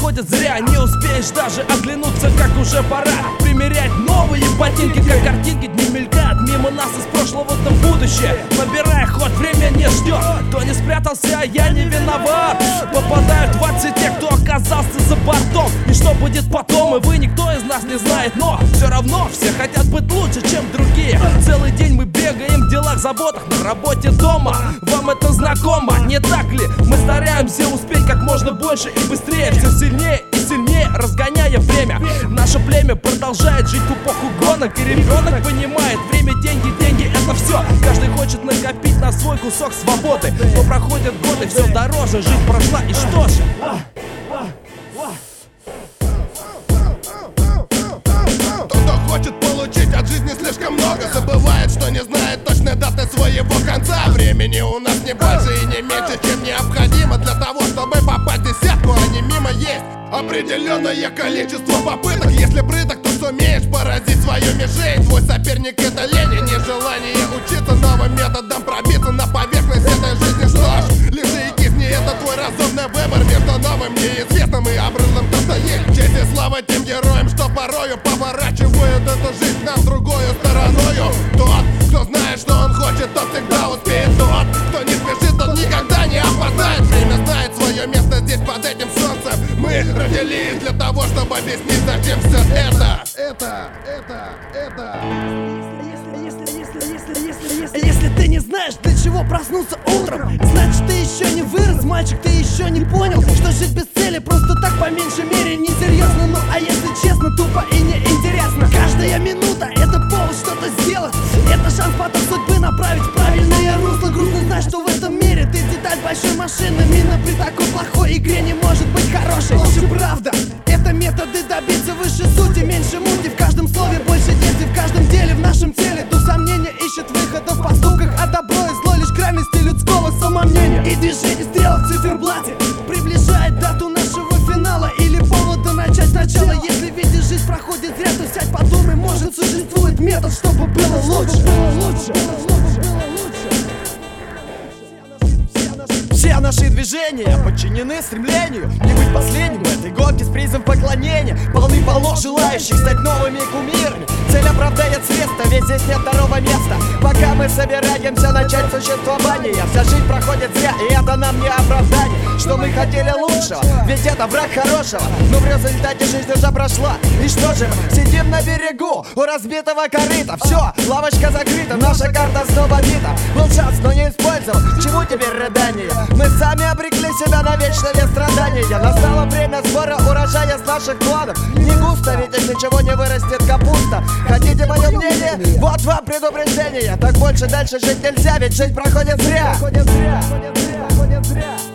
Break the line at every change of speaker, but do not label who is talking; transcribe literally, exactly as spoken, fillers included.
проходит зря. Не успеешь даже оглянуться, как уже пора примерять новые ботинки, как картинки дни мелькают мимо нас из прошлого до будущее. Набирая ход, время не ждет. Кто не спрятался, я не виноват. Попадают в ад все те, кто оказался за бортом. И что будет потом, и вы, никто из нас не знает. Но все равно все хотят быть лучше, чем другие. Целый день мы бегаем в делах, заботах, на работе, дома. Вам это знакомо, не так ли? Мы стараемся успеть как можно больше и быстрее, все сильнее и сильнее, разгоняя время. Наше племя продолжает жить в эпоху гонок, и ребенок понимает: время, деньги, деньги — это все. Каждый хочет накопить на свой кусок свободы, но проходят годы, все дороже, жизнь прошла, и что же?
Кто хочет получить от жизни слишком много, забывает, что не знает точной даты своего конца. Времени у нас не больше и не меньше, чем необходимо для того, чтобы попасть в десятку, а не мимо. Есть определенное количество попыток. Если прыток, то сумеешь поразить свою мишень. Твой соперник — это лень и нежелание учиться новым методом пробиться на поверхность этой жизни. Что ж, лежи и кисни, это твой разумный выбор между новым, неизвестным и обрылым. То, что есть честь и слава тем героям, что порою поворачивают эту жизнь нам другую стороною. Тот, кто знает, что он хочет, тот всегда успеет. Тот, кто не спешит, тот никогда не опоздает. Время знает свое место здесь под этим солнцем. Мы родились для того, чтобы объяснить, зачем все это. Это, это, это.
Если ты не знаешь, для чего проснулся утром, значит, ты еще не вырос, мальчик, ты еще не понял, что жить без цели просто так по меньшей мере несерьезно. Ну а если честно, тупо и неинтересно. Каждая минута — это повод что-то сделать. Это шанс потом судьбы направить в правильное русло. Грустно знать, что в этом мире ты деталь большой машины. Мина при такой плохой игре не может быть хорошей. Лучше правда — это методы добиться выше сути. Меньше мути, в каждом слове больше действий, в каждом деле, в нашем теле. Дух сомнения ищет выхода в поступках, а добро и зло — лишь крайности людского самомнения. И движение стрелок в циферблате приближает дату нашего финала или повода начать сначала. Если видишь, жизнь проходит зря, то сядь, подумай, может существует метод, чтобы было лучше.
Все наши движения подчинены стремлению не быть последним в этой гонке с призом поклонения. Полны полно желающих стать новыми кумирами. Цель оправдает средства, ведь здесь нет второго места. Пока мы собираемся начать существование, вся жизнь проходит зря, и это нам не оправдание. Что мы хотели лучшего, ведь это враг хорошего, но в результате жизнь уже прошла. И что же, сидим на берегу у разбитого корыта. Все, лавочка закрыта, наша карта снова бита. Был шанс, но не использовал, к чему теперь рыдание? Мы сами обрекли себя на вечное страдание. Настало время сбора урожая с наших планов. Не густо, ведь из ничего не вырастет капуста. Хотите мое мнение? Вот вам предупреждение. Так больше дальше жить нельзя, ведь жизнь проходит зря. Проходит зря, проходит зря, проходит зря.